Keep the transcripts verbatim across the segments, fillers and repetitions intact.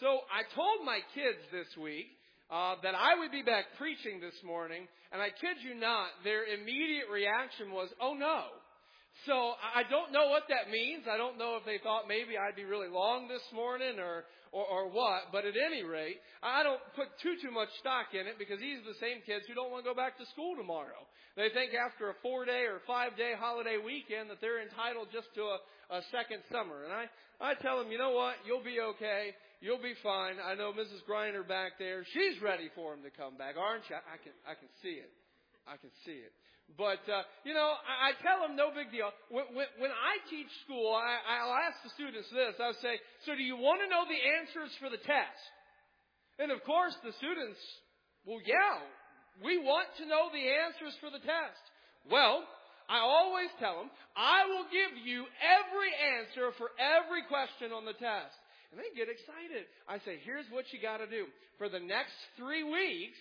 So I told my kids this week uh, that I would be back preaching this morning, and I kid you not, their immediate reaction was, oh no. So I don't know what that means. I don't know if they thought maybe I'd be really long this morning or, or, or what. But at any rate, I don't put too, too much stock in it because these are the same kids who don't want to go back to school tomorrow. They think after a four-day or five-day holiday weekend that they're entitled just to a, a second summer. And I, I tell them, you know what? You'll be okay. You'll be fine. I know Missus Griner back there. She's ready for them to come back, aren't you? I can, I can see it. I can see it. But, uh, you know, I, I tell them no big deal. When, when, when I teach school, I, I'll ask the students this. I'll say, so do you want to know the answers for the test? And, of course, the students, well, yeah, we want to know the answers for the test. Well, I always tell them, I will give you every answer for every question on the test. And they get excited. I say, here's what you got to do. For the next three weeks,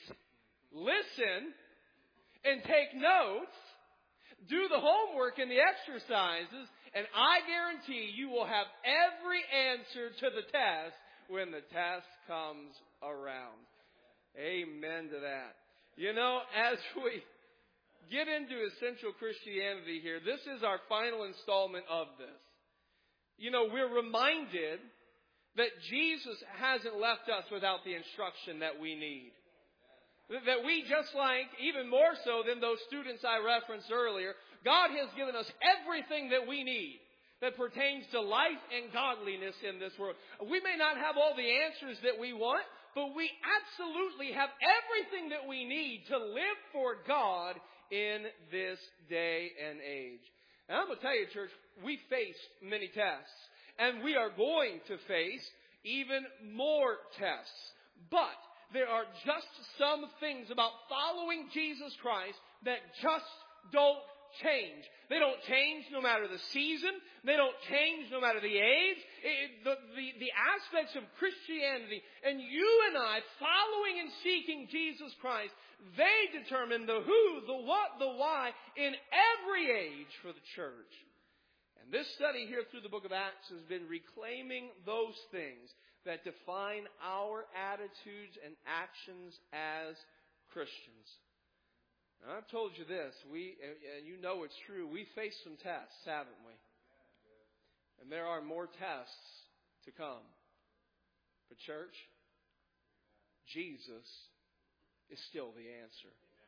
listen and take notes, do the homework and the exercises, and I guarantee you will have every answer to the test when the test comes around. Amen to that. You know, as we get into essential Christianity here, this is our final installment of this. You know, we're reminded that Jesus hasn't left us without the instruction that we need. That we, just like, even more so than those students I referenced earlier, God has given us everything that we need that pertains to life and godliness in this world. We may not have all the answers that we want, but we absolutely have everything that we need to live for God in this day and age. And I'm going to tell you, church, we faced many tests, and we are going to face even more tests. But there are just some things about following Jesus Christ that just don't change. They don't change no matter the season. They don't change no matter the age. It, the, the, the aspects of Christianity and you and I following and seeking Jesus Christ, they determine the who, the what, the why in every age for the church. And this study here through the book of Acts has been reclaiming those things that define our attitudes and actions as Christians. Now, I've told you this, we, and you know it's true, we face some tests, haven't we? And there are more tests to come. But church, Jesus is still the answer.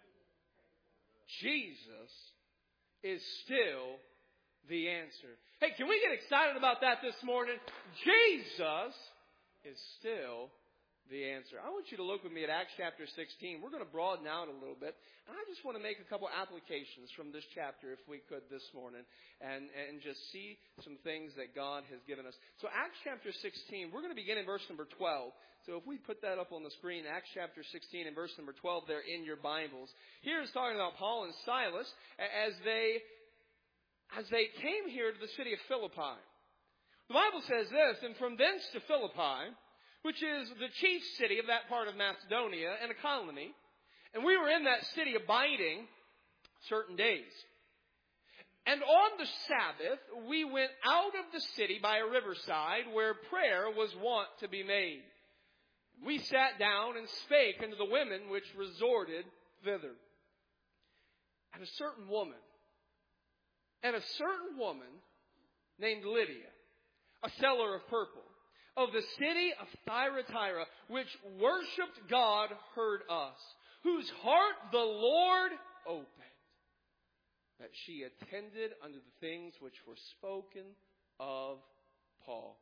Jesus is still the answer. Hey, can we get excited about that this morning? Jesus is still the answer. I want you to look with me at Acts chapter sixteen. We're going to broaden out a little bit. And I just want to make a couple applications from this chapter, if we could, this morning. And, and just see some things that God has given us. So Acts chapter sixteen, we're going to begin in verse number twelve. So if we put that up on the screen, Acts chapter sixteen and verse number twelve there in your Bibles. Here is talking about Paul and Silas as they, as they came here to the city of Philippi. The Bible says this, and from thence to Philippi, which is the chief city of that part of Macedonia and a colony, and we were in that city abiding certain days. And on the Sabbath, we went out of the city by a riverside where prayer was wont to be made. We sat down and spake unto the women which resorted thither. And a certain woman, and a certain woman named Lydia, a seller of purple, of the city of Thyatira, which worshipped God, heard us, whose heart the Lord opened, that she attended unto the things which were spoken of Paul.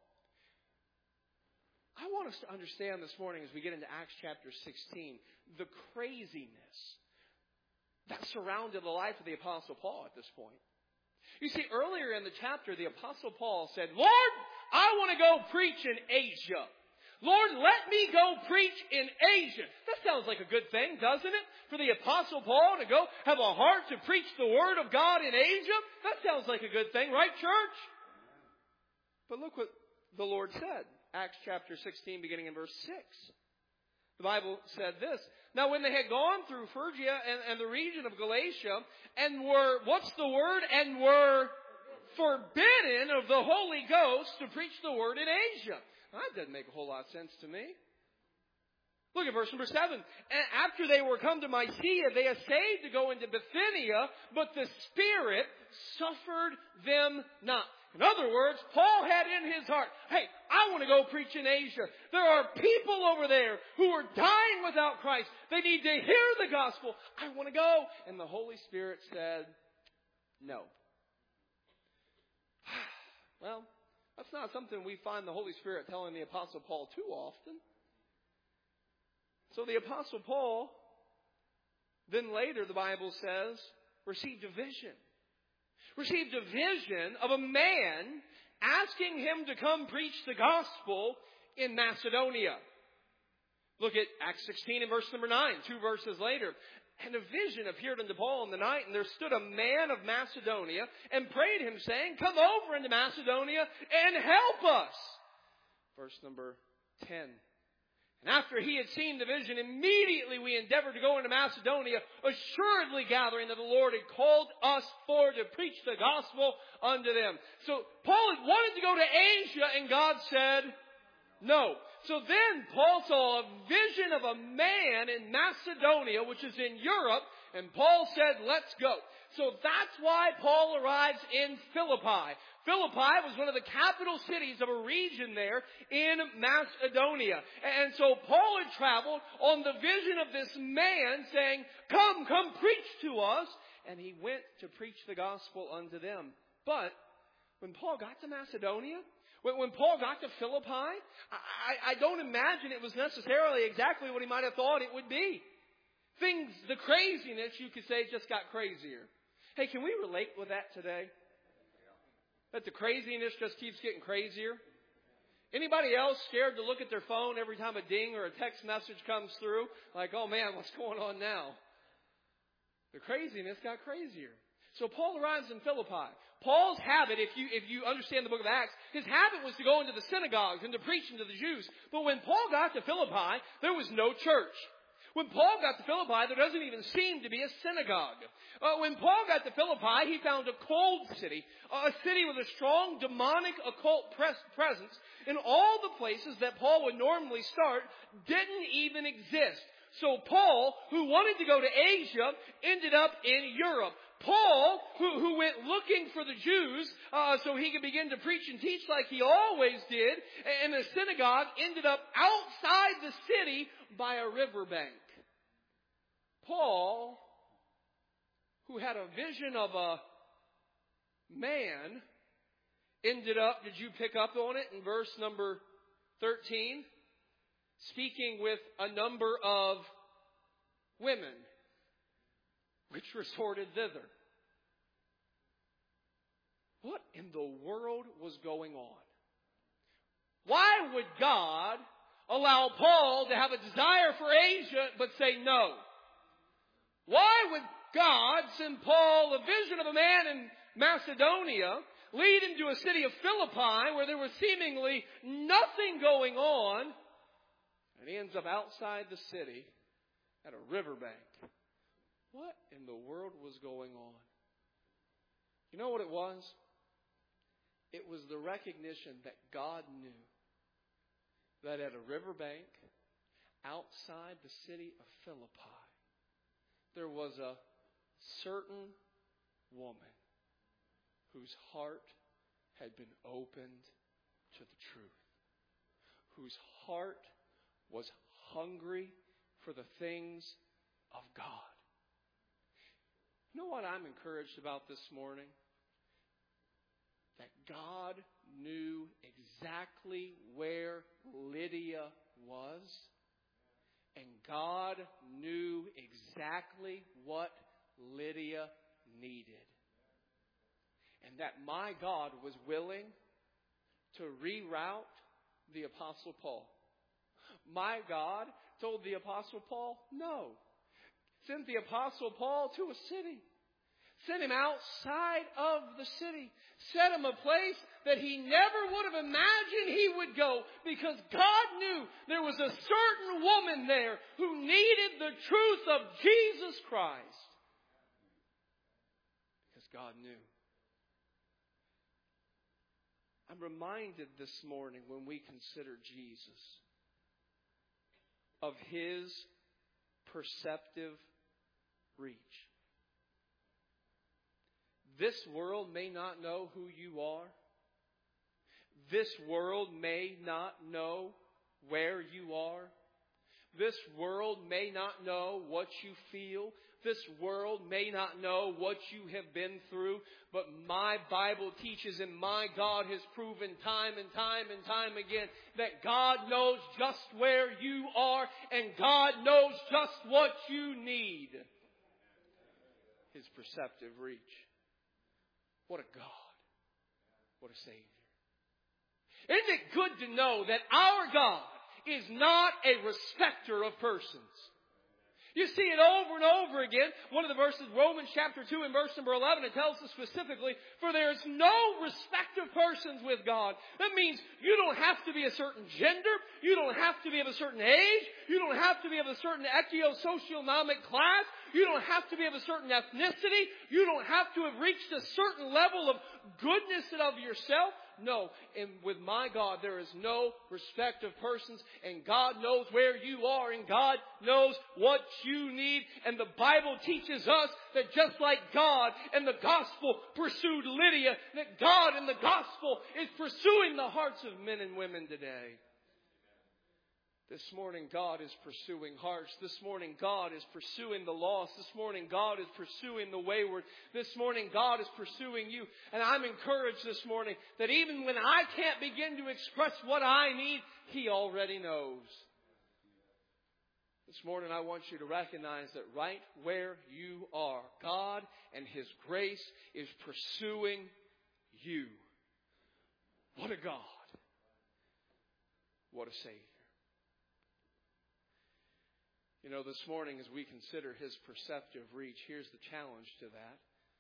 I want us to understand this morning as we get into Acts chapter sixteen, the craziness that surrounded the life of the Apostle Paul at this point. You see, earlier in the chapter, the Apostle Paul said, Lord, I want to go preach in Asia. Lord, let me go preach in Asia. That sounds like a good thing, doesn't it? For the Apostle Paul to go have a heart to preach the Word of God in Asia? That sounds like a good thing, right, church? But look what the Lord said. Acts chapter sixteen, beginning in verse six. The Bible said this. Now when they had gone through Phrygia and, and the region of Galatia, and were, what's the word? And were forbidden of the Holy Ghost to preach the word in Asia. that doesn't make a whole lot of sense to me. Look at verse number seven. And after they were come to Mysia, they essayed to go into Bithynia, but the Spirit suffered them not. In other words, Paul had in his heart, hey, I want to go preach in Asia. There are people over there who are dying without Christ. They need to hear the gospel. I want to go. And the Holy Spirit said, no. Well, that's not something we find the Holy Spirit telling the Apostle Paul too often. So the Apostle Paul, then later the Bible says, received a vision. Received a vision of a man asking him to come preach the gospel in Macedonia. Look at Acts sixteen and verse number nine, two verses later. And a vision appeared unto Paul in the night, and there stood a man of Macedonia and prayed him, saying, come over into Macedonia and help us. Verse number ten. And after he had seen the vision, immediately we endeavored to go into Macedonia, assuredly gathering that the Lord had called us for to preach the gospel unto them. So Paul had wanted to go to Asia, and God said, no. So then Paul saw a vision of a man in Macedonia, which is in Europe, and Paul said, let's go. So that's why Paul arrives in Philippi. Philippi was one of the capital cities of a region there in Macedonia. And so Paul had traveled on the vision of this man saying, come, come preach to us. And he went to preach the gospel unto them. But when Paul got to Macedonia, when, when Paul got to Philippi, I, I don't imagine it was necessarily exactly what he might have thought it would be. Things, the craziness, you could say, just got crazier. Hey, can we relate with that today? That the craziness just keeps getting crazier? Anybody else scared to look at their phone every time a ding or a text message comes through? Like, oh man, what's going on now? The craziness got crazier. So Paul arrives in Philippi. Paul's habit, if you if you understand the book of Acts, his habit was to go into the synagogues and to preach to the Jews. But when Paul got to Philippi, there was no church. When Paul got to Philippi, there doesn't even seem to be a synagogue. Uh, when Paul got to Philippi, he found a cold city, uh, a city with a strong demonic occult pres- presence. And all the places that Paul would normally start didn't even exist. So Paul, who wanted to go to Asia, ended up in Europe. Paul, who, who went looking for the Jews uh, so he could begin to preach and teach like he always did in the synagogue, ended up outside the city by a riverbank. Paul, who had a vision of a man, ended up, did you pick up on it in verse number thirteen? Speaking with a number of women, which resorted thither. What in the world was going on? Why would God allow Paul to have a desire for Asia but say no? Why would God send Paul a vision of a man in Macedonia, lead him to a city of Philippi where there was seemingly nothing going on, and he ends up outside the city at a riverbank? What in the world was going on? You know what it was? It was the recognition that God knew that at a riverbank outside the city of Philippi, there was a certain woman whose heart had been opened to the truth, whose heart was hungry for the things of God. You know what I'm encouraged about this morning? That God knew exactly where Lydia was. And God knew exactly what Lydia needed. And that my God was willing to reroute the Apostle Paul. My God told the Apostle Paul, no. Sent the Apostle Paul to a city. Sent him outside of the city. Set him a place that he never would have imagined he would go, because God knew there was a certain woman there who needed the truth of Jesus Christ. Because God knew. I'm reminded this morning when we consider Jesus of His perceptive reach. This world may not know who you are. This world may not know where you are. This world may not know what you feel. This world may not know what you have been through. But my Bible teaches, and my God has proven time and time and time again, that God knows just where you are, and God knows just what you need. His perceptive reach. What a God. What a Savior. Isn't it good to know that our God is not a respecter of persons? You see it over and over again. One of the verses, Romans chapter two and verse number eleven, it tells us specifically, for there is no respect of persons with God. That means you don't have to be a certain gender. You don't have to be of a certain age. You don't have to be of a certain ecto-socioeconomic class. You don't have to be of a certain ethnicity. You don't have to have reached a certain level of goodness of yourself. No, and with my God there is no respect of persons, and God knows where you are, and God knows what you need. And the Bible teaches us that just like God and the gospel pursued Lydia, that God and the gospel is pursuing the hearts of men and women today. This morning, God is pursuing hearts. This morning, God is pursuing the lost. This morning, God is pursuing the wayward. This morning, God is pursuing you. And I'm encouraged this morning that even when I can't begin to express what I need, He already knows. This morning, I want you to recognize that right where you are, God and His grace is pursuing you. What a God. What a Savior. You know, this morning as we consider His perceptive reach, here's the challenge to that.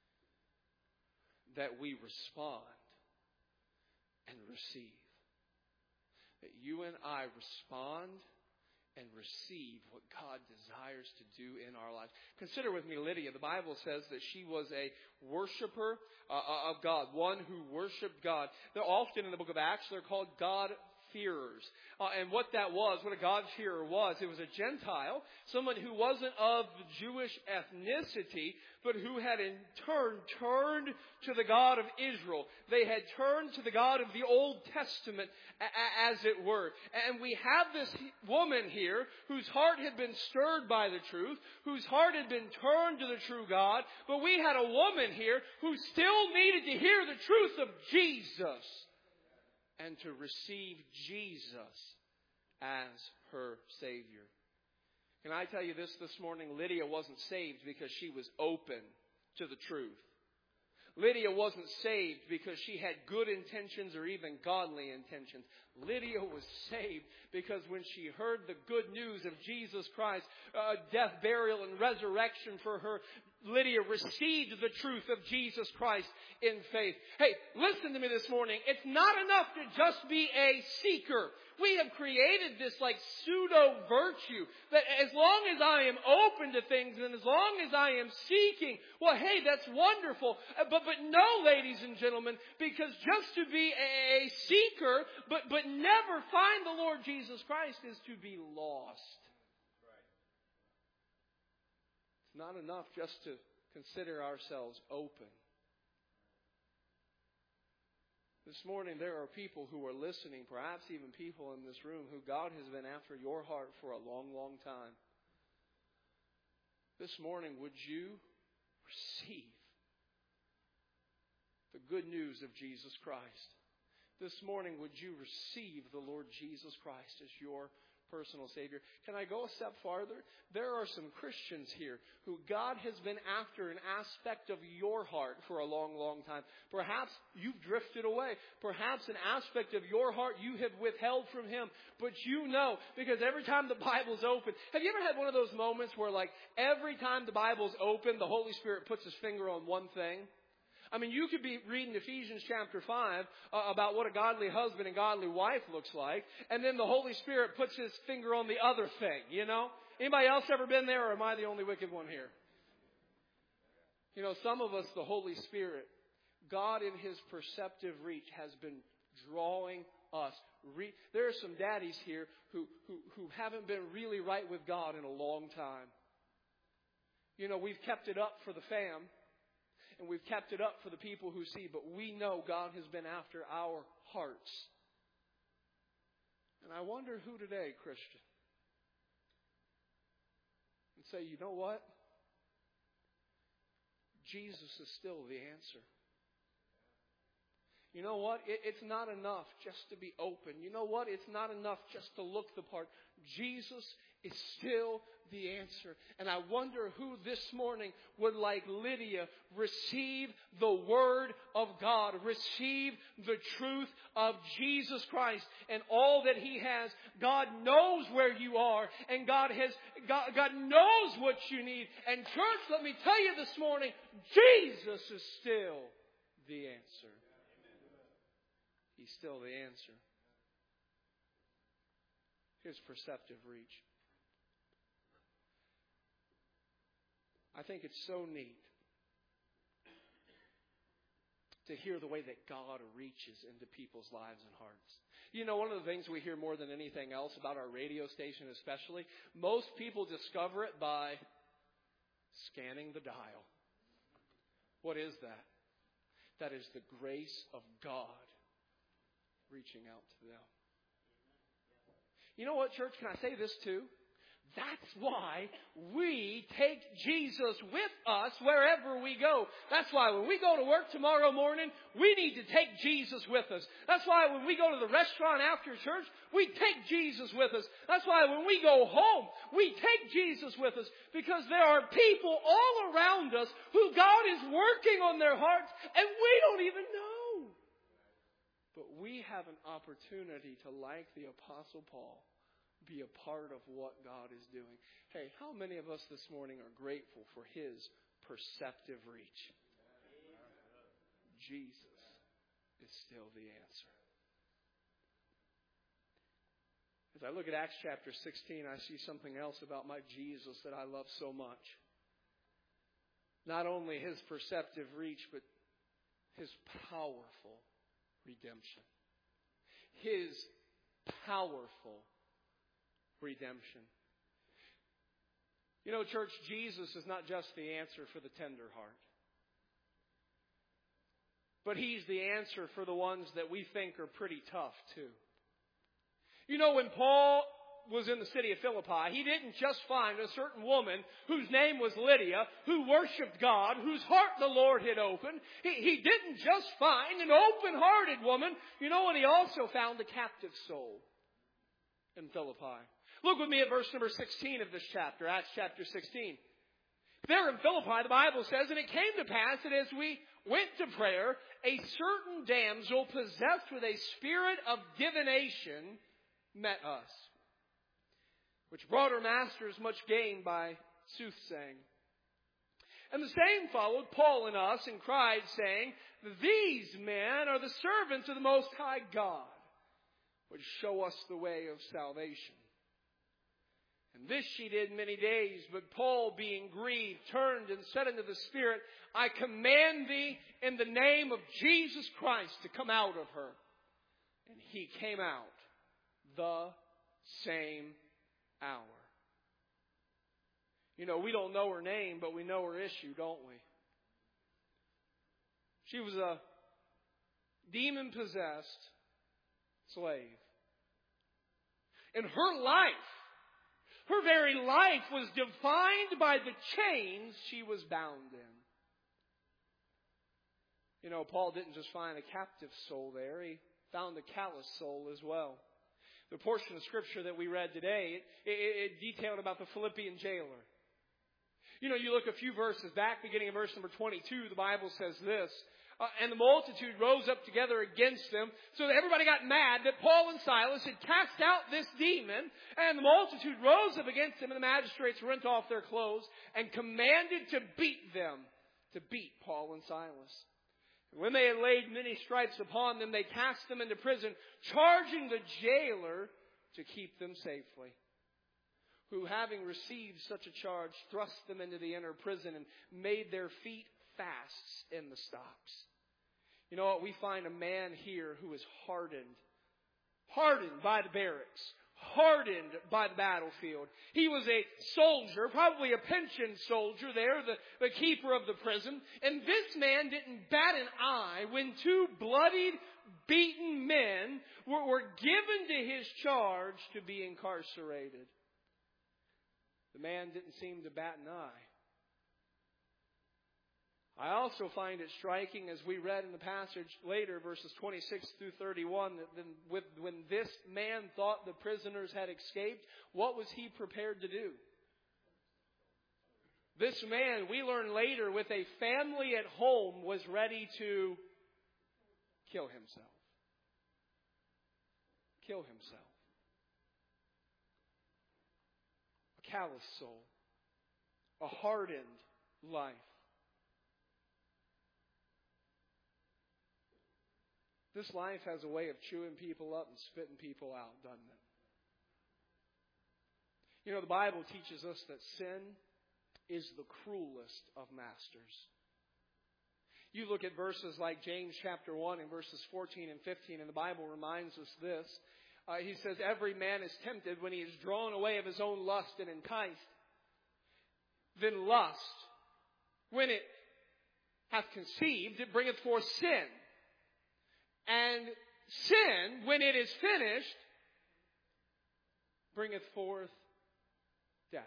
That we respond and receive. That you and I respond and receive what God desires to do in our lives. Consider with me Lydia. The Bible says that she was a worshiper uh, of God, one who worshiped God. They're often in the book of Acts, they're called God-fearers. Uh, and what that was, what a God-fearer was, it was a Gentile, someone who wasn't of the Jewish ethnicity, but who had in turn turned to the God of Israel. They had turned to the God of the Old Testament, as it were. And we have this woman here whose heart had been stirred by the truth, whose heart had been turned to the true God, but we had a woman here who still needed to hear the truth of Jesus and to receive Jesus as her Savior. Can I tell you this this morning? Lydia wasn't saved because she was open to the truth. Lydia wasn't saved because she had good intentions or even godly intentions. Lydia was saved because when she heard the good news of Jesus Christ, uh, death, burial, and resurrection for her, Lydia received the truth of Jesus Christ in faith. Hey, listen to me this morning. It's not enough to just be a seeker. We have created this like pseudo virtue that as long as I am open to things and as long as I am seeking, well, hey, that's wonderful. But but no, ladies and gentlemen, because just to be a seeker but but never find the Lord Jesus Christ is to be lost. It's not enough just to consider ourselves open. This morning there are people who are listening, perhaps even people in this room, who God has been after your heart for a long, long time. This morning, would you receive the good news of Jesus Christ? This morning, would you receive the Lord Jesus Christ as your personal Savior? Can I go a step farther? There are some Christians here who God has been after an aspect of your heart for a long, long time. Perhaps you've drifted away. Perhaps an aspect of your heart you have withheld from Him. But you know, because every time the Bible's open, have you ever had one of those moments where like every time the Bible's open, the Holy Spirit puts His finger on one thing? I mean, you could be reading Ephesians chapter five uh, about what a godly husband and godly wife looks like, and then the Holy Spirit puts His finger on the other thing, you know? Anybody else ever been there, or am I the only wicked one here? You know, some of us, the Holy Spirit, God in His perceptive reach has been drawing us. Re- there are some daddies here who, who, who haven't been really right with God in a long time. You know, we've kept it up for the fam, and we've kept it up for the people who see, but we know God has been after our hearts. And I wonder who today, Christian, and say, you know what? Jesus is still the answer. You know what? It, it's not enough just to be open. You know what? It's not enough just to look the part. Jesus is still the answer. And I wonder who this morning would, like Lydia, receive the Word of God, receive the truth of Jesus Christ and all that He has. God knows where you are, and God has God, God knows what you need. And church, let me tell you this morning, Jesus is still the answer. He's still the answer. Here's perceptive reach. I think it's so neat to hear the way that God reaches into people's lives and hearts. You know, one of the things we hear more than anything else about our radio station especially, most people discover it by scanning the dial. What is that? That is the grace of God reaching out to them. You know what, church? Can I say this too? That's why we take Jesus with us wherever we go. That's why when we go to work tomorrow morning, we need to take Jesus with us. That's why when we go to the restaurant after church, we take Jesus with us. That's why when we go home, we take Jesus with us. Because there are people all around us who God is working on their hearts, and we don't even know. But we have an opportunity to, like the Apostle Paul, be a part of what God is doing. Hey, how many of us this morning are grateful for His perceptive reach? Jesus is still the answer. As I look at Acts chapter sixteen, I see something else about my Jesus that I love so much. Not only His perceptive reach, but His powerful redemption. His powerful redemption. You know, church, Jesus is not just the answer for the tender heart, but He's the answer for the ones that we think are pretty tough too. You know, when Paul was in the city of Philippi, he didn't just find a certain woman whose name was Lydia, who worshiped God, whose heart the Lord had opened. He, he didn't just find an open-hearted woman. You know what? He also found a captive soul in Philippi. Look with me at verse number sixteen of this chapter, Acts chapter sixteen. There in Philippi, the Bible says, and it came to pass that as we went to prayer, a certain damsel possessed with a spirit of divination met us, which brought her masters much gain by soothsaying. And the same followed Paul and us and cried, saying, these men are the servants of the Most High God, which show us the way of salvation. And this she did many days, but Paul, being grieved, turned and said unto the Spirit, I command thee in the name of Jesus Christ to come out of her. And he came out the same hour. You know, we don't know her name, but we know her issue, don't we? She was a demon-possessed slave. And her life, her very life was defined by the chains she was bound in. You know, Paul didn't just find a captive soul there. He found a callous soul as well. The portion of Scripture that we read today, it, it, it detailed about the Philippian jailer. You know, you look a few verses back, beginning in verse number twenty-two, the Bible says this, uh, and the multitude rose up together against them, so that everybody got mad that Paul and Silas had cast out this demon, and the multitude rose up against them, and the magistrates rent off their clothes and commanded to beat them, to beat Paul and Silas. And when they had laid many stripes upon them, they cast them into prison, charging the jailer to keep them safely. Who, having received such a charge, thrust them into the inner prison and made their feet fast in the stocks. You know what? We find a man here who is hardened. Hardened by the barracks. Hardened by the battlefield. He was a soldier, probably a pension soldier there, the, the keeper of the prison. And this man didn't bat an eye when two bloodied, beaten men were, were given to his charge to be incarcerated. The man didn't seem to bat an eye. I also find it striking, as we read in the passage later, verses twenty-six through thirty-one, that when this man thought the prisoners had escaped, what was he prepared to do? This man, we learn later, with a family at home, was ready to kill himself. Kill himself. A callous soul. A hardened life. This life has a way of chewing people up and spitting people out, doesn't it? You know, the Bible teaches us that sin is the cruelest of masters. You look at verses like James chapter one and verses fourteen and fifteen, and the Bible reminds us this. Uh, he says, every man is tempted when he is drawn away of his own lust and enticed. Then lust, when it hath conceived, it bringeth forth sin. And sin, when it is finished, bringeth forth death.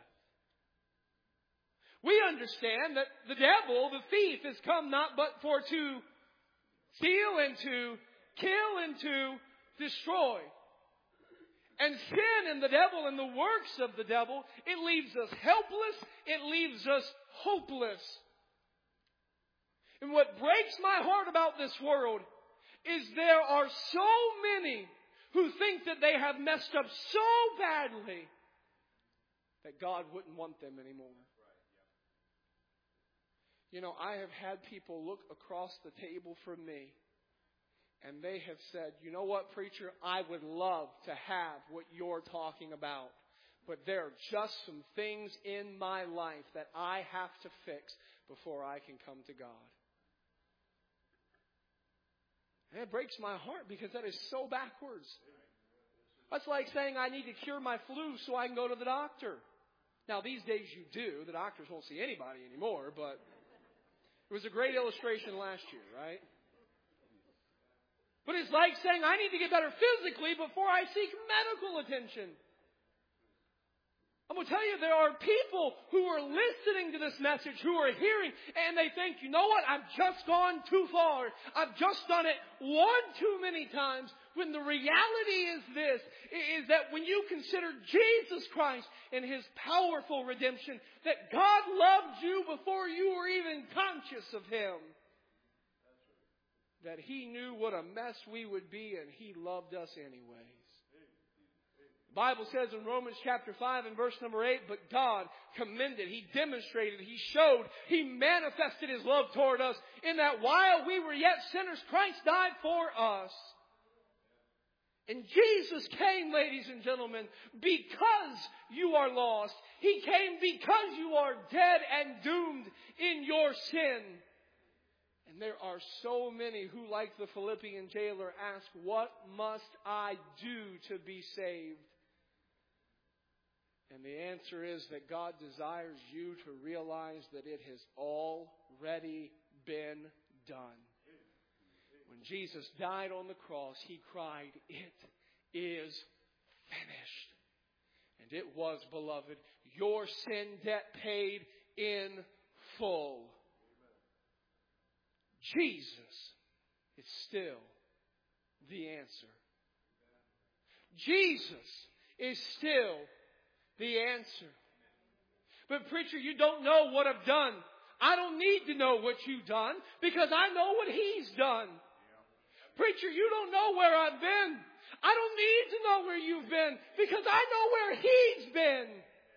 We understand that the devil, the thief, is come not but for to steal and to kill and to destroy. And sin and the devil and the works of the devil, it leaves us helpless, it leaves us hopeless. And what breaks my heart about this world is there are so many who think that they have messed up so badly that God wouldn't want them anymore. You know, I have had people look across the table from me and they have said, you know what, preacher, I would love to have what you're talking about. But there are just some things in my life that I have to fix before I can come to God. And it breaks my heart because that is so backwards. That's like saying I need to cure my flu so I can go to the doctor. Now, these days you do. The doctors won't see anybody anymore, but it was a great illustration last year, right? But it's like saying I need to get better physically before I seek medical attention. I'm going to tell you, there are people who are listening to this message, who are hearing, and they think, you know what, I've just gone too far. I've just done it one too many times. When the reality is this, is that when you consider Jesus Christ and His powerful redemption, that God loved you before you were even conscious of Him. That He knew what a mess we would be, and He loved us anyways. The Bible says in Romans chapter five and verse number eight, but God commended, He demonstrated, He showed, He manifested His love toward us in that while we were yet sinners, Christ died for us. And Jesus came, ladies and gentlemen, because you are lost. He came because you are dead and doomed in your sin. And there are so many who, like the Philippian jailer, ask, what must I do to be saved? And the answer is that God desires you to realize that it has already been done. When Jesus died on the cross, He cried, it is finished. And it was, beloved, your sin debt paid in full. Jesus is still the answer. Jesus is still the answer. But preacher, you don't know what I've done. I don't need to know what you've done because I know what He's done. Preacher, you don't know where I've been. I don't need to know where you've been because I know where He's been.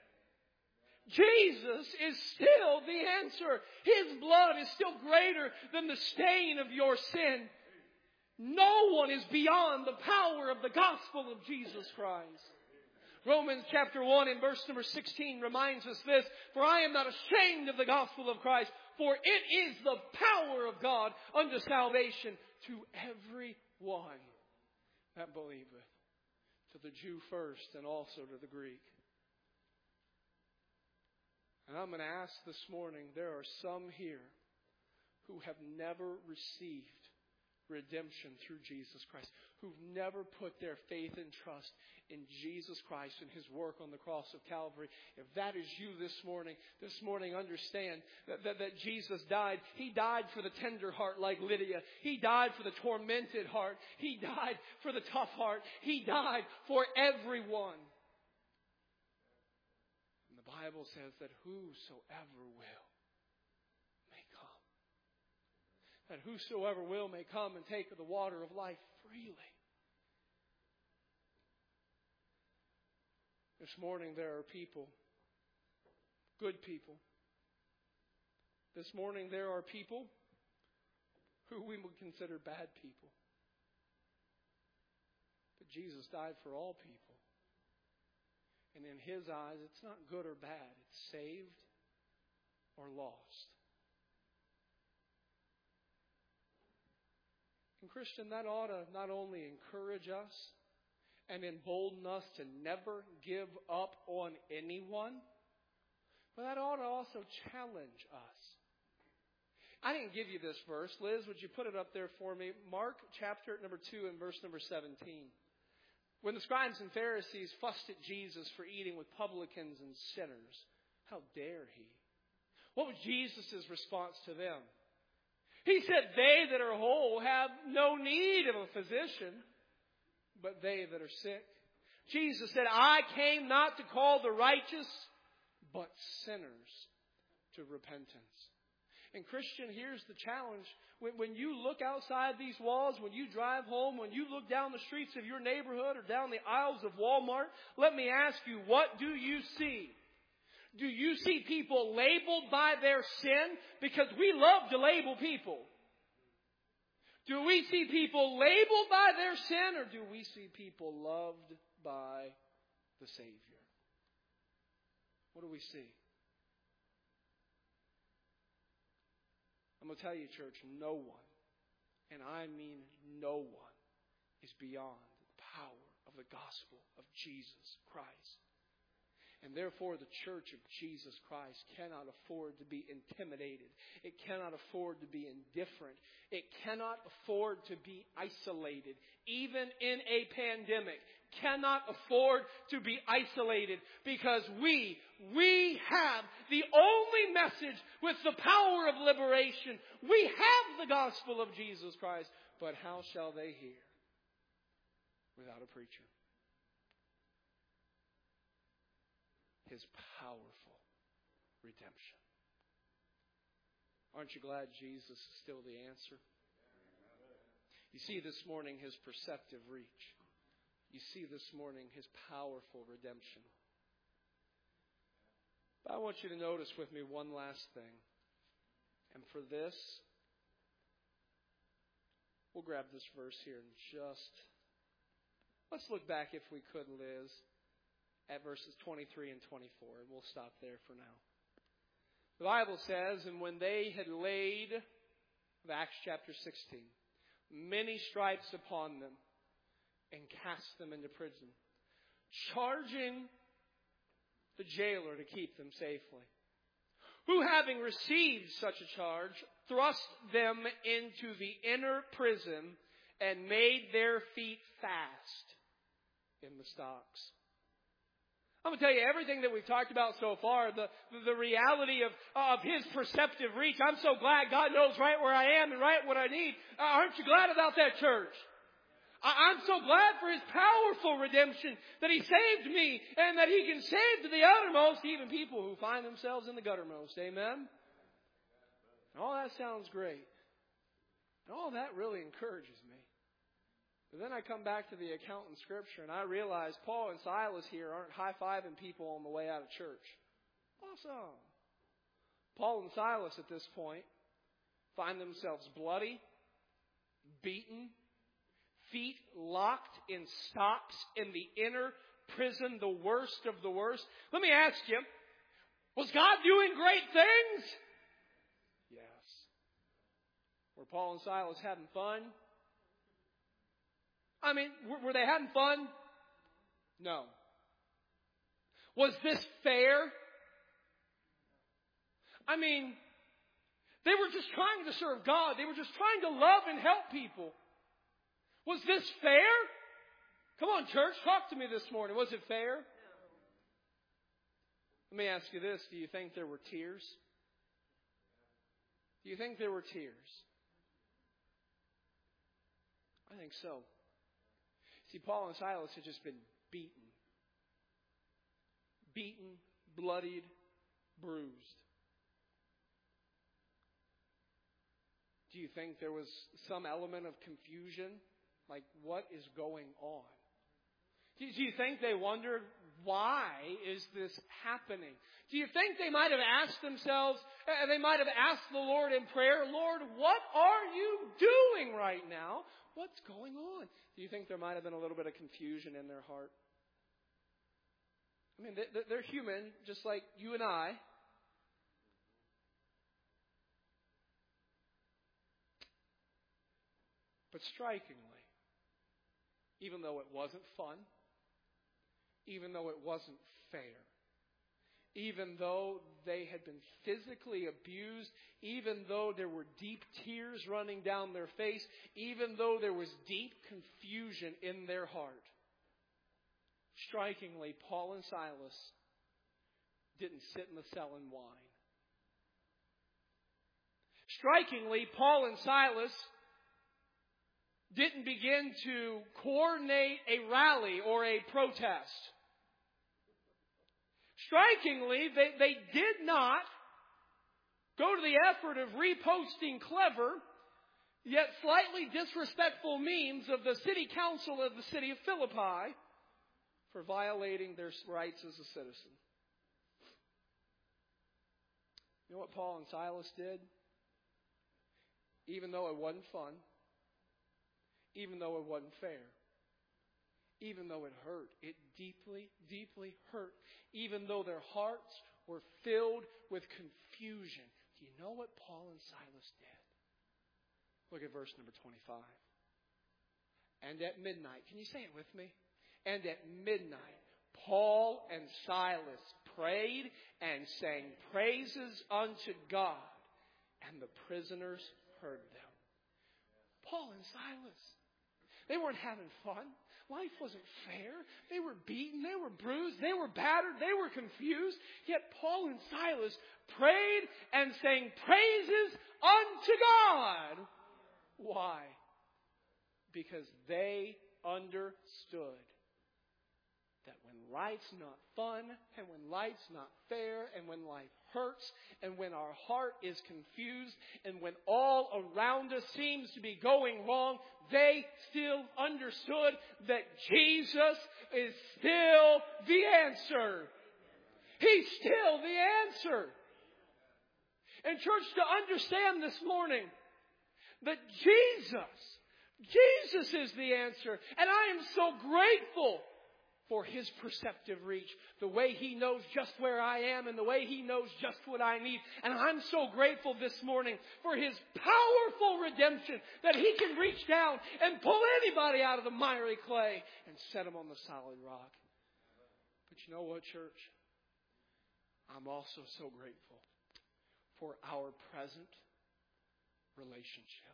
Jesus is still the answer. His blood is still greater than the stain of your sin. No one is beyond the power of the gospel of Jesus Christ. Romans chapter one and verse number sixteen reminds us this, for I am not ashamed of the gospel of Christ, for it is the power of God unto salvation to every one that believeth, to the Jew first and also to the Greek. And I'm going to ask this morning, there are some here who have never received redemption through Jesus Christ, who've never put their faith and trust in Jesus Christ and His work on the cross of Calvary. If that is you this morning, this morning understand that, that, that Jesus died. He died for the tender heart like Lydia. He died for the tormented heart. He died for the tough heart. He died for everyone. And the Bible says that whosoever will may come. That whosoever will may come and take of the water of life freely. This morning there are people, good people. This morning there are people who we would consider bad people. But Jesus died for all people. And in His eyes, it's not good or bad. It's saved or lost. And Christian, that ought to not only encourage us and embolden us to never give up on anyone, but that ought to also challenge us. I didn't give you this verse. Liz, would you put it up there for me? Mark chapter number two and verse number seventeen. When the scribes and Pharisees fussed at Jesus for eating with publicans and sinners, how dare He? What was Jesus' response to them? He said, they that are whole have no need of a physician, but they that are sick. Jesus said, I came not to call the righteous, but sinners to repentance. And Christian, here's the challenge. When, when you look outside these walls, when you drive home, when you look down the streets of your neighborhood or down the aisles of Walmart, let me ask you, what do you see? Do you see people labeled by their sin? Because we love to label people. Do we see people labeled by their sin, or do we see people loved by the Savior? What do we see? I'm going to tell you, church, no one, and I mean no one, is beyond the power of the gospel of Jesus Christ. And therefore, the church of Jesus Christ cannot afford to be intimidated. It cannot afford to be indifferent. It cannot afford to be isolated. Even in a pandemic, cannot afford to be isolated, because we, we have the only message with the power of liberation. We have the gospel of Jesus Christ. But how shall they hear without a preacher? His powerful redemption. Aren't you glad Jesus is still the answer? You see this morning His perceptive reach. You see this morning His powerful redemption. But I want you to notice with me one last thing. And for this, we'll grab this verse here and just, let's look back, if we could, Liz, at verses twenty-three and twenty-four, and we'll stop there for now. The Bible says, and when they had laid, Acts chapter sixteen, many stripes upon them and cast them into prison, charging the jailer to keep them safely, who, having received such a charge, thrust them into the inner prison and made their feet fast in the stocks. I'm going to tell you, everything that we've talked about so far, the, the reality of, of His perceptive reach, I'm so glad God knows right where I am and right what I need. Uh, aren't you glad about that, church? I, I'm so glad for His powerful redemption, that He saved me and that He can save to the uttermost even people who find themselves in the guttermost. Amen? And all that sounds great. And all that really encourages me. But then I come back to the account in Scripture and I realize Paul and Silas here aren't high-fiving people on the way out of church. Awesome. Paul and Silas at this point find themselves bloody, beaten, feet locked in stocks in the inner prison, the worst of the worst. Let me ask you, was God doing great things? Yes. Were Paul and Silas having fun? I mean, were, were they having fun? No. Was this fair? I mean, they were just trying to serve God. They were just trying to love and help people. Was this fair? Come on, church, talk to me this morning. Was it fair? Let me ask you this. Do you think there were tears? Do you think there were tears? I think so. See, Paul and Silas had just been beaten. Beaten, bloodied, bruised. Do you think there was some element of confusion? Like, what is going on? Do you think they wondered, why is this happening? Do you think they might have asked themselves, they might have asked the Lord in prayer, Lord, what are you doing right now? What's going on? Do you think there might have been a little bit of confusion in their heart? I mean, they're human, just like you and I. But strikingly, even though it wasn't fun, even though it wasn't fair, even though they had been physically abused, even though there were deep tears running down their face, even though there was deep confusion in their heart, strikingly, Paul and Silas didn't sit in the cell and whine. Strikingly, Paul and Silas didn't begin to coordinate a rally or a protest. Strikingly, they, they did not go to the effort of reposting clever, yet slightly disrespectful memes of the city council of the city of Philippi for violating their rights as a citizen. You know what Paul and Silas did? Even though it wasn't fun, even though it wasn't fair, even though it hurt, it deeply, deeply hurt, even though their hearts were filled with confusion. Do you know what Paul and Silas did? Look at verse number twenty-five. And at midnight, can you say it with me? And at midnight, Paul and Silas prayed and sang praises unto God, and the prisoners heard them. Paul and Silas, they weren't having fun. Life wasn't fair. They were beaten. They were bruised. They were battered. They were confused. Yet Paul and Silas prayed and sang praises unto God. Why? Because they understood that when life's not fun, and when life's not fair, and when life hurts, and when our heart is confused, and when all around us seems to be going wrong, they still understood that Jesus is still the answer. He's still the answer. And church, to understand this morning that Jesus, Jesus is the answer. And I am so grateful for His perceptive reach, the way He knows just where I am and the way He knows just what I need. And I'm so grateful this morning for His powerful redemption, that He can reach down and pull anybody out of the miry clay and set them on the solid rock. But you know what, church? I'm also so grateful for our present relationship.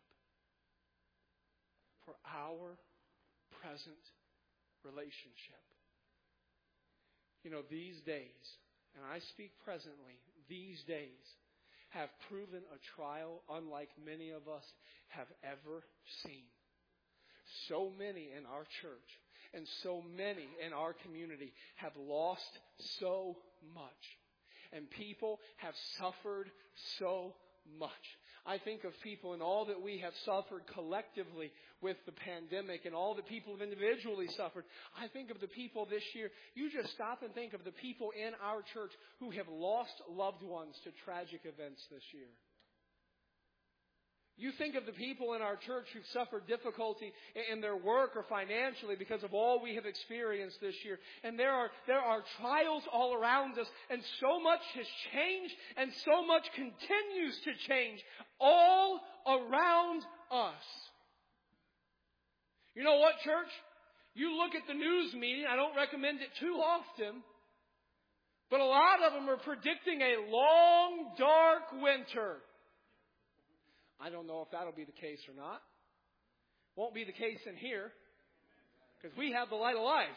For our present relationship. You know, these days, and I speak presently, these days have proven a trial unlike many of us have ever seen. So many in our church and so many in our community have lost so much. And people have suffered so much. I think of people and all that we have suffered collectively with the pandemic and all that people have individually suffered. I think of the people this year. You just stop and think of the people in our church who have lost loved ones to tragic events this year. You think of the people in our church who've suffered difficulty in their work or financially because of all we have experienced this year. And there are, there are trials all around us. And so much has changed and so much continues to change all around us. You know what, church? You look at the news media. I don't recommend it too often. But a lot of them are predicting a long, dark winter. I don't know if that'll be the case or not. Won't be the case in here. Because we have the light of life.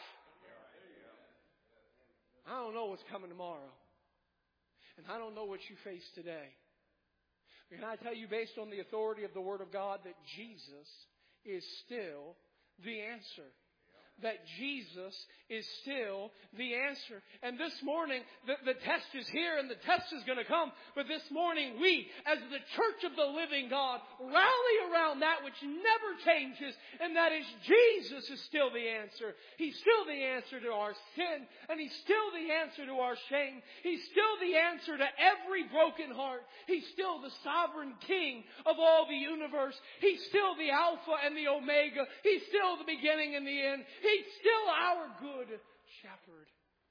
I don't know what's coming tomorrow. And I don't know what you face today. Can I tell you, based on the authority of the Word of God, that Jesus is still the answer. That Jesus is still the answer. And this morning, the, the test is here and the test is going to come. But this morning, we, as the church of the living God, rally around that which never changes. And that is Jesus is still the answer. He's still the answer to our sin. And He's still the answer to our shame. He's still the answer to every broken heart. He's still the sovereign King of all the universe. He's still the Alpha and the Omega. He's still the beginning and the end. He's still our good shepherd.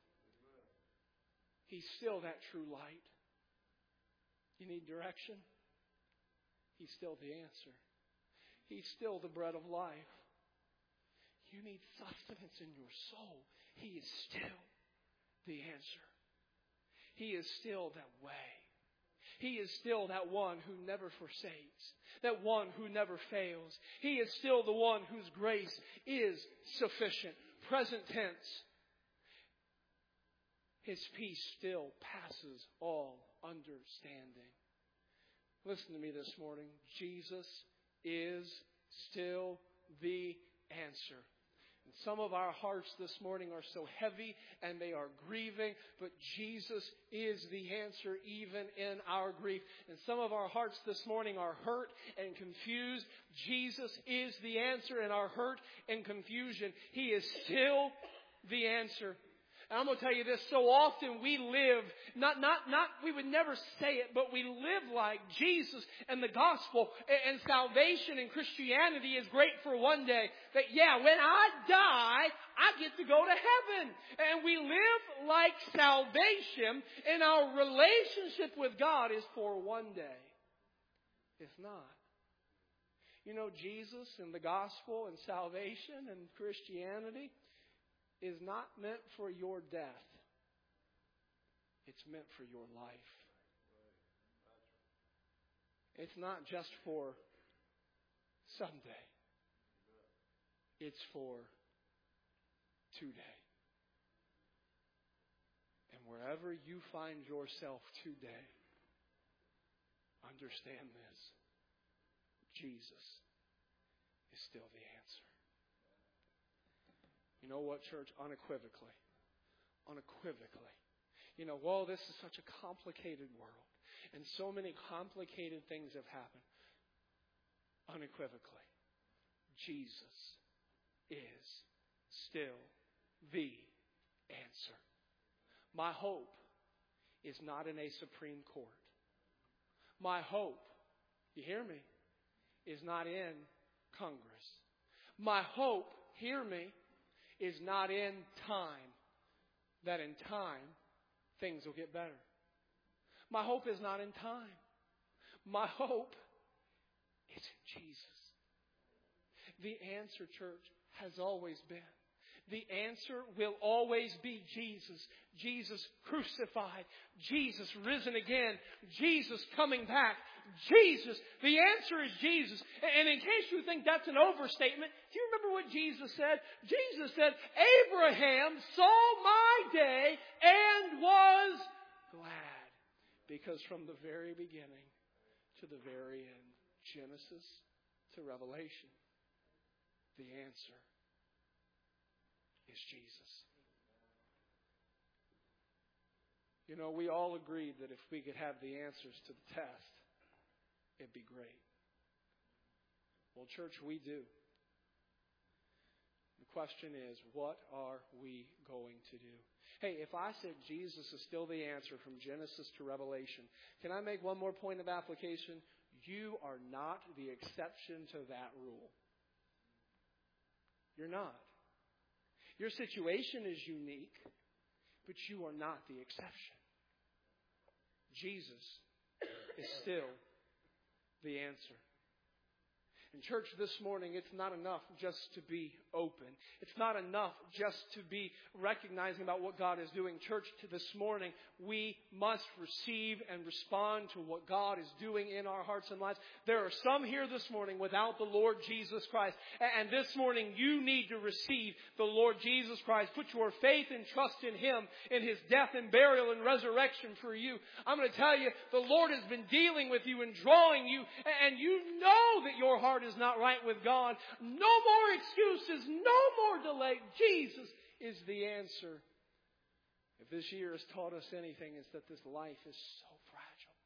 He's still that true light. You need direction? He's still the answer. He's still the bread of life. You need sustenance in your soul. He is still the answer. He is still that way. He is still that one who never forsakes. That one who never fails. He is still the one whose grace is sufficient. Present tense. His peace still passes all understanding. Listen to me this morning. Jesus is still the answer. And some of our hearts this morning are so heavy and they are grieving, but Jesus is the answer even in our grief. And some of our hearts this morning are hurt and confused. Jesus is the answer in our hurt and confusion. He is still the answer. And I'm going to tell you this, so often we live, not, not, not, we would never say it, but we live like Jesus and the gospel and salvation and Christianity is great for one day. That, yeah, when I die, I get to go to heaven. And we live like salvation and our relationship with God is for one day. It's not. You know, Jesus and the gospel and salvation and Christianity is not meant for your death. It's meant for your life. It's not just for someday. It's for today. And wherever you find yourself today, understand this. Jesus is still the answer. You know what, church? Unequivocally. Unequivocally. You know, well, this is such a complicated world. And so many complicated things have happened. Unequivocally. Jesus is still the answer. My hope is not in a Supreme Court. My hope, you hear me, is not in Congress. My hope, hear me, is not in time, that in time things will get better. My hope is not in time. My hope is in Jesus. The answer, church, has always been. The answer will always be Jesus. Jesus crucified. Jesus risen again. Jesus coming back. Jesus. The answer is Jesus. And in case you think that's an overstatement, do you remember what Jesus said? Jesus said, Abraham saw my day and was glad. Because from the very beginning to the very end, Genesis to Revelation, the answer is Jesus. You know, we all agreed that if we could have the answers to the test, it'd be great. Well, church, we do. The question is, what are we going to do? Hey, if I said Jesus is still the answer from Genesis to Revelation, can I make one more point of application? you are not the exception to that rule. You're not. Your situation is unique, but you are not the exception. Jesus is still the answer. In church this morning, it's not enough just to be open. It's not enough just to be recognizing about what God is doing. Church, to this morning, we must receive and respond to what God is doing in our hearts and lives. There are some here this morning without the Lord Jesus Christ. And this morning, you need to receive the Lord Jesus Christ. Put your faith and trust in Him, in His death and burial and resurrection for you. I'm going to tell you, the Lord has been dealing with you and drawing you. And you know that your heart is not right with God. No more excuses. No more delay. Jesus is the answer. If this year has taught us anything, it's that this life is so fragile.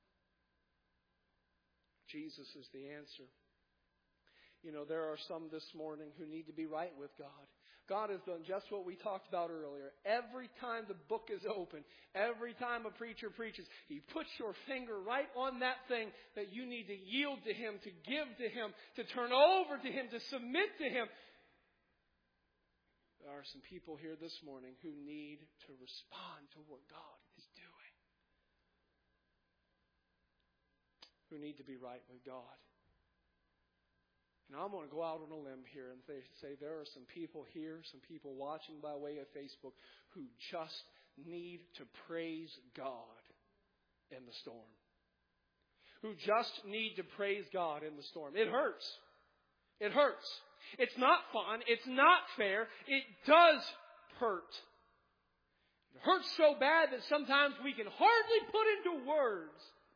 Jesus is the answer. You know, there are some this morning who need to be right with God. God has done just what we talked about earlier. Every time the book is open, every time a preacher preaches, he puts your finger right on that thing that you need to yield to Him, to give to Him, to turn over to Him, to submit to Him. There are some people here this morning who need to respond to what God is doing. Who need to be right with God. Now, I'm going to go out on a limb here and say there are some people here, some people watching by way of Facebook, who just need to praise God in the storm. Who just need to praise God in the storm. It hurts. It hurts. It's not fun. It's not fair. It does hurt. It hurts so bad that sometimes we can hardly put into words.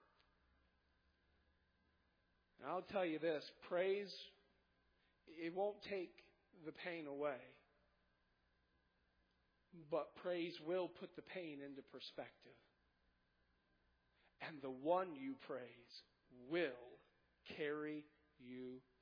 And I'll tell you this, praise, it won't take the pain away. But praise will put the pain into perspective. And the one you praise will carry you